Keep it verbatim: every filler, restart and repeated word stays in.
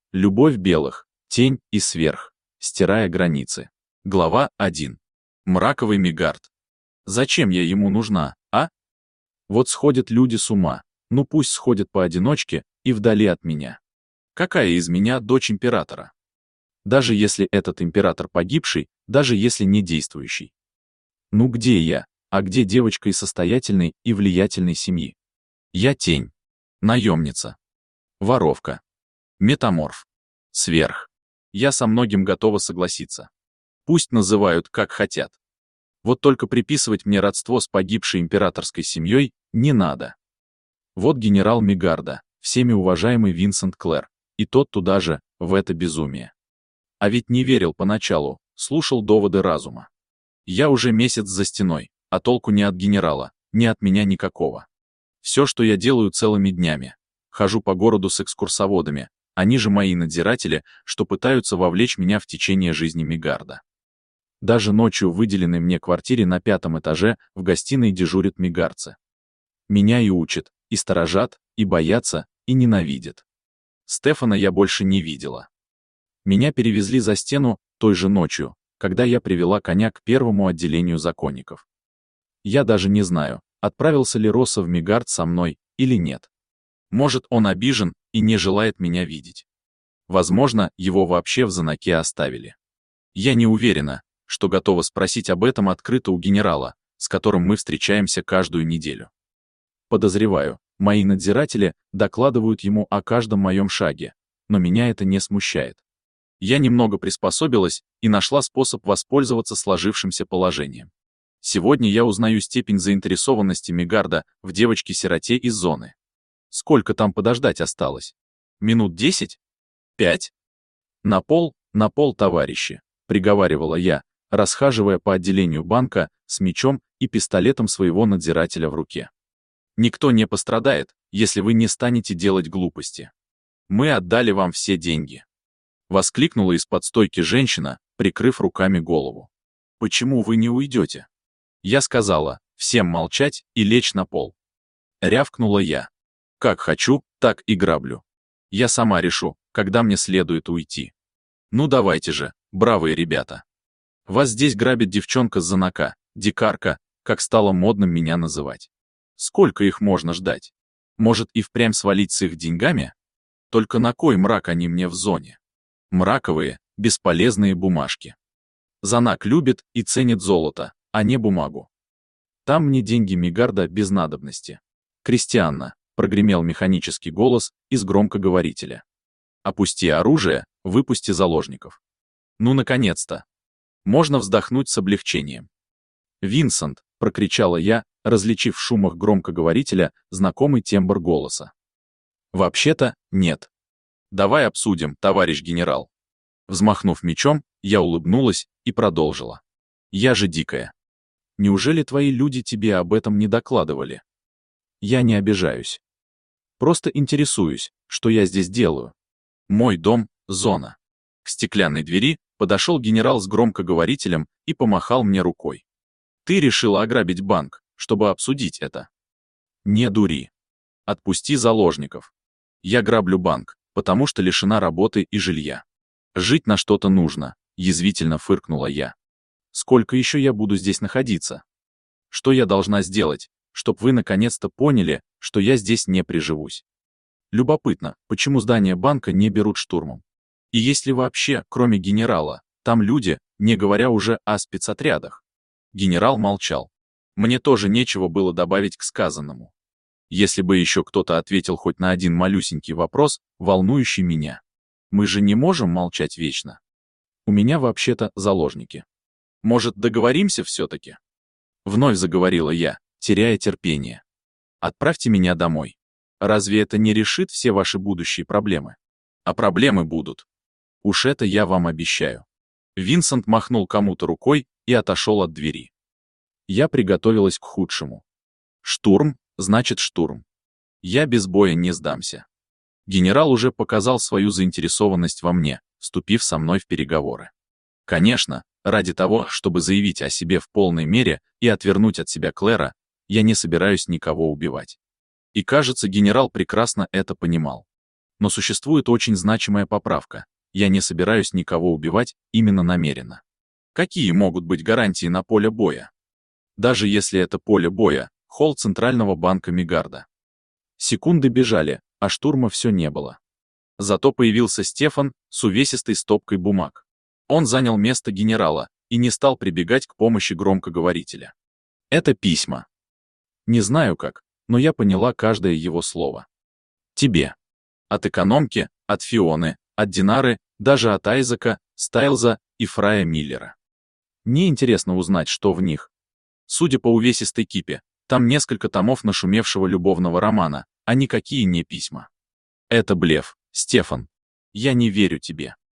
Любовь белых, тень и сверх, стирая границы. Глава один. Мраковый Мигард. Зачем я ему нужна, а? Вот сходят люди с ума, ну пусть сходят поодиночке и вдали от меня. Какая из меня дочь императора? Даже если этот император погибший, даже если не действующий. Ну где я, а где девочка из состоятельной и влиятельной семьи? Я тень, наемница, воровка, метаморф, сверх. Я со многим готова согласиться. Пусть называют, как хотят. Вот только приписывать мне родство с погибшей императорской семьей не надо. Вот генерал Мигарда, всеми уважаемый Винсент Клэр, и тот туда же, в это безумие. А ведь не верил поначалу, слушал доводы разума. Я уже месяц за стеной, а толку ни от генерала, ни от меня никакого. Все, что я делаю целыми днями. Хожу по городу с экскурсоводами, они же мои надзиратели, что пытаются вовлечь меня в течение жизни Мигарда. Даже ночью в выделенной мне квартире на пятом этаже в гостиной дежурят мигарцы. Меня и учат, и сторожат, и боятся, и ненавидят. Стефана я больше не видела. Меня перевезли за стену той же ночью, когда я привела коня к первому отделению законников. Я даже не знаю, отправился ли Росса в Мигард со мной или нет. Может, он обижен и не желает меня видеть. Возможно, его вообще в Занаке оставили. Я не уверена, что готова спросить об этом открыто у генерала, с которым мы встречаемся каждую неделю. Подозреваю, мои надзиратели докладывают ему о каждом моем шаге, но меня это не смущает. Я немного приспособилась и нашла способ воспользоваться сложившимся положением. Сегодня я узнаю степень заинтересованности Мигарда в девочке-сироте из зоны. Сколько там подождать осталось? Минут десять? Пять? На пол, на пол, товарищи, приговаривала я, расхаживая по отделению банка с мечом и пистолетом своего надзирателя в руке. Никто не пострадает, если вы не станете делать глупости. Мы отдали вам все деньги. Воскликнула из-под стойки женщина, прикрыв руками голову. Почему вы не уйдете? Я сказала, всем молчать и лечь на пол. Рявкнула я. Как хочу, так и граблю. Я сама решу, когда мне следует уйти. Ну давайте же, бравые ребята. Вас здесь грабит девчонка с Занака, дикарка, как стало модным меня называть. Сколько их можно ждать? Может и впрямь свалить с их деньгами? Только на кой мрак они мне в зоне? Мраковые, бесполезные бумажки. Занак любит и ценит золото, а не бумагу. Там мне деньги Мигарда без надобности. Кристианна, прогремел механический голос из громкоговорителя. Опусти оружие, выпусти заложников. Ну, наконец-то. Можно вздохнуть с облегчением. «Винсент!» — прокричала я, различив в шумах громкоговорителя знакомый тембр голоса. «Вообще-то, нет. Давай обсудим, товарищ генерал». Взмахнув мечом, я улыбнулась и продолжила. «Я же дикая. Неужели твои люди тебе об этом не докладывали? Я не обижаюсь. Просто интересуюсь, что я здесь делаю. Мой дом — зона». К стеклянной двери подошел генерал с громкоговорителем и помахал мне рукой. «Ты решила ограбить банк, чтобы обсудить это?» «Не дури. Отпусти заложников. Я граблю банк, потому что лишена работы и жилья. Жить на что-то нужно», — язвительно фыркнула я. «Сколько еще я буду здесь находиться? Что я должна сделать, чтоб вы наконец-то поняли, что я здесь не приживусь? Любопытно, почему здание банка не берут штурмом? И есть ли вообще, кроме генерала, там люди, не говоря уже о спецотрядах?» Генерал молчал. Мне тоже нечего было добавить к сказанному. Если бы еще кто-то ответил хоть на один малюсенький вопрос, волнующий меня. Мы же не можем молчать вечно. У меня вообще-то заложники. Может, договоримся все-таки? Вновь заговорила я, теряя терпение. Отправьте меня домой. Разве это не решит все ваши будущие проблемы? А проблемы будут. Уж это я вам обещаю. Винсент махнул кому-то рукой и отошел от двери. Я приготовилась к худшему. Штурм, значит штурм. Я без боя не сдамся. Генерал уже показал свою заинтересованность во мне, вступив со мной в переговоры. Конечно, ради того, чтобы заявить о себе в полной мере и отвернуть от себя Клэра, я не собираюсь никого убивать. И кажется, генерал прекрасно это понимал. Но существует очень значимая поправка. Я не собираюсь никого убивать именно намеренно. Какие могут быть гарантии на поле боя? Даже если это поле боя, холл Центрального банка Мигарда. Секунды бежали, а штурма все не было. Зато появился Стефан с увесистой стопкой бумаг. Он занял место генерала и не стал прибегать к помощи громкоговорителя. Это письма. Не знаю как, но я поняла каждое его слово. Тебе. От экономки, от Фионы, от Динары, даже от Айзека, Стайлза и Фрая Миллера. Мне интересно узнать, что в них. Судя по увесистой кипе, там несколько томов нашумевшего любовного романа, а никакие не письма. Это блеф, Стефан. Я не верю тебе.